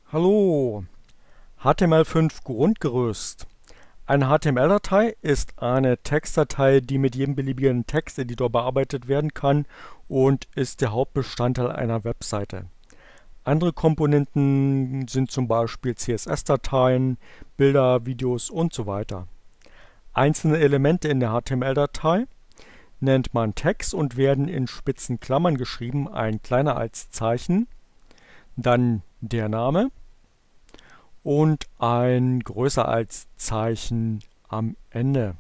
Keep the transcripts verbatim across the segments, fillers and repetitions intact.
Hallo, H T M L fünf Grundgerüst. Eine H T M L-Datei ist eine Textdatei, die mit jedem beliebigen Texteditor bearbeitet werden kann und ist der Hauptbestandteil einer Webseite. Andere Komponenten sind zum Beispiel C S S-Dateien, Bilder, Videos und so weiter. Einzelne Elemente in der H T M L-Datei nennt man Tags und werden in spitzen Klammern geschrieben, ein kleiner als Zeichen, dann der Name und ein größer als Zeichen am Ende.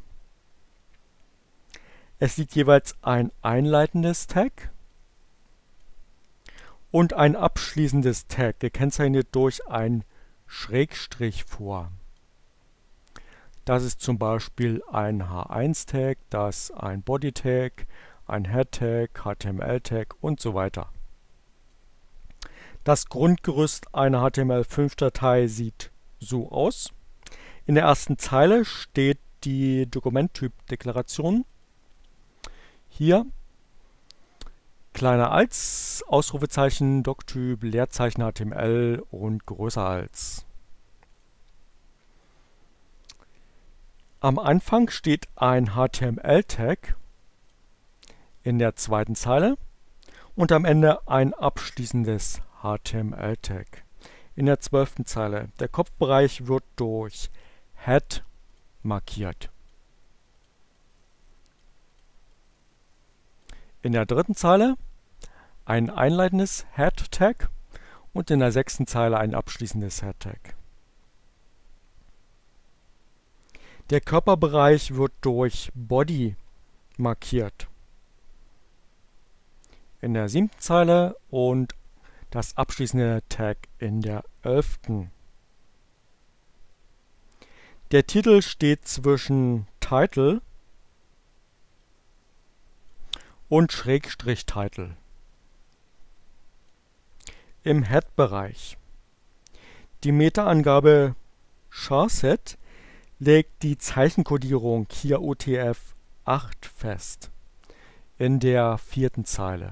Es liegt jeweils ein einleitendes Tag und ein abschließendes Tag, gekennzeichnet durch ein Schrägstrich vor. Das ist zum Beispiel ein H eins Tag, das ein Body Tag, ein Head Tag, H T M L Tag und so weiter. Das Grundgerüst einer H T M L fünf Datei sieht so aus. In der ersten Zeile steht die Dokumenttyp-Deklaration. Hier kleiner als, Ausrufezeichen, Doctyp, Leerzeichen H T M L und größer als. Am Anfang steht ein H T M L-Tag in der zweiten Zeile und am Ende ein abschließendes H T M L-Tag in der zwölften Zeile. Der Kopfbereich wird durch Head markiert. In der dritten Zeile ein einleitendes Head-Tag und in der sechsten Zeile ein abschließendes Head-Tag. Der Körperbereich wird durch Body markiert. In der siebten Zeile und das abschließende Tag in der elften. Der Titel steht zwischen Title und Schrägstrich Title. Im Head-Bereich. Die Meta-Angabe charset legt die Zeichenkodierung hier U T F acht fest in der vierten Zeile.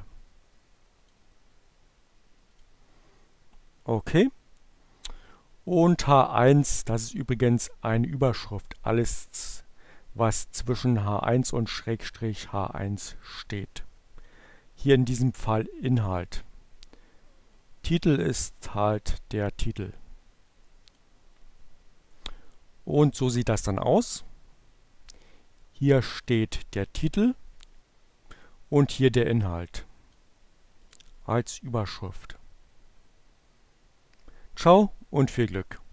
Okay. Und H eins, das ist übrigens eine Überschrift. Alles, was zwischen H eins und Schrägstrich H eins steht. Hier in diesem Fall Inhalt. Titel ist halt der Titel. Und so sieht das dann aus. Hier steht der Titel und hier der Inhalt als Überschrift. Ciao und viel Glück!